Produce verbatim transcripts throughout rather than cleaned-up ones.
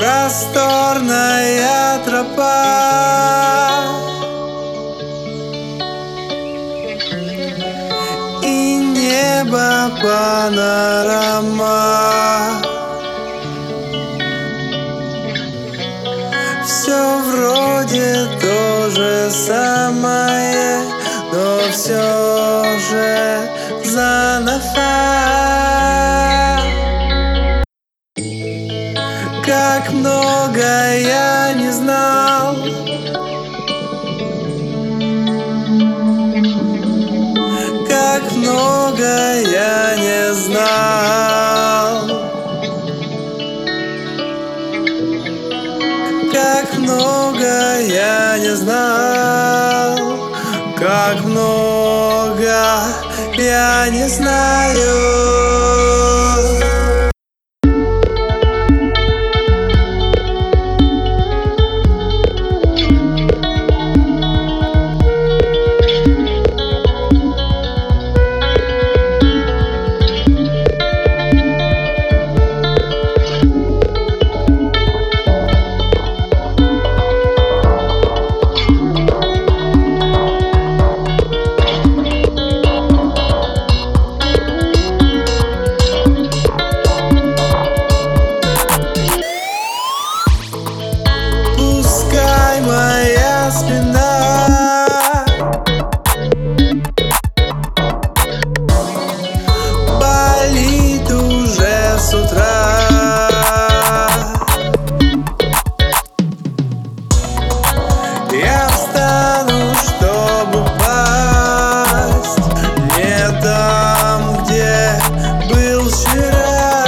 просторная тропа, и небо панорама. Все вроде то же самое, но все же заново. Как много я не знал, как много я не знал, как много я не знал, как много я не знаю. Моя спина болит уже с утра. Я встану, чтобы пасть не там, где был вчера.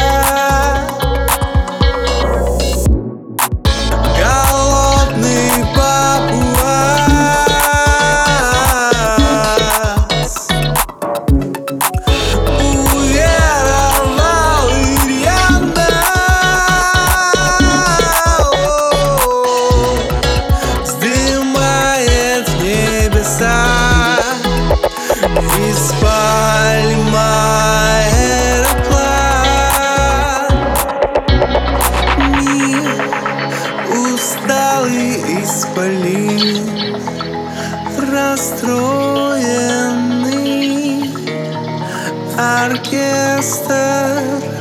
Из пальма аэроплан, мир усталый исполин, расстроенный оркестр.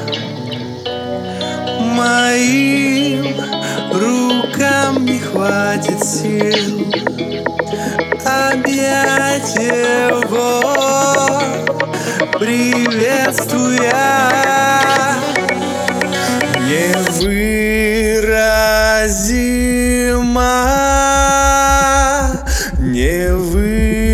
Моим рукам не хватит сил объять его, приветствуя невыразимо, невыразимо.